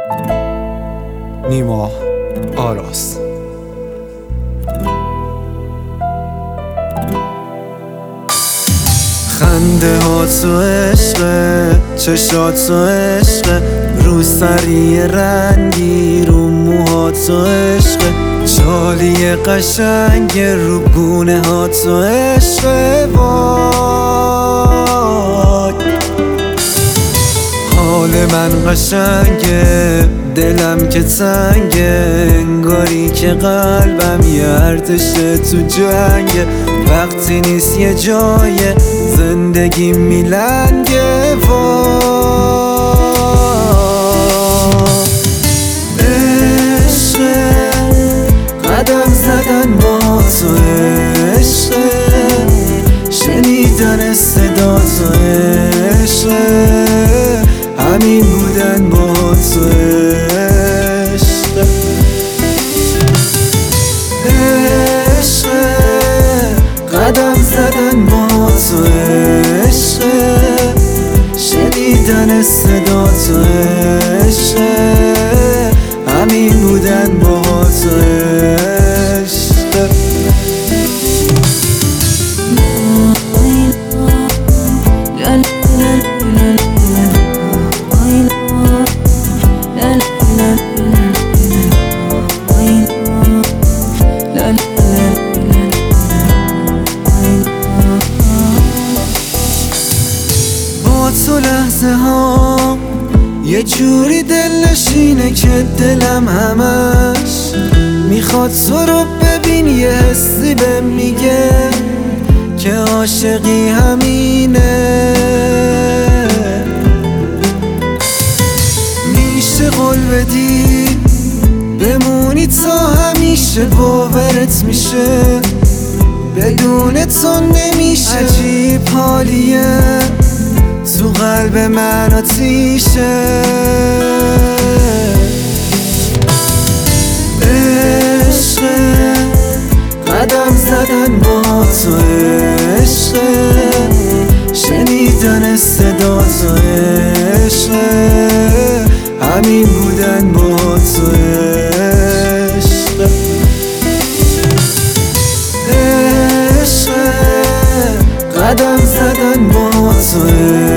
نیما آراس. خنده ها تو عشقه، چشات تو عشقه، رو سری رنگی رو موها تو عشقه، چالی قشنگ رو گونه ها تو عشقه. وای حال من قشنگه، دلم که تنگه، انگاری که قلبم یه ارتشه تو جنگه، وقتی نیست یه جای زندگی میلنگه. عشقه قدم زدن با تو، عشقه شنیدن صدا تو، عشقه همین بودن با تو، عشقه عشقه قدم زدن با تو، عشقه شنیدن صدا تو، عشقه همین بودن با تو، عشقه. با تو لحظه ها یه جوری دلنشینه که دلم همش میخواد تو رو ببین، یه حسی بهم میگه که عاشقی همینه. میشه قول بدی بمونی تا همیشه، باورت میشه بدون تو نمیشه. عجیب حالیه تو قلب من آتیشه، عشقه قدم زدن با تو، عشقه شنیدن صدا تو، عشقه همین بودن با تو، عشقه عشقه قدم زدن با تو.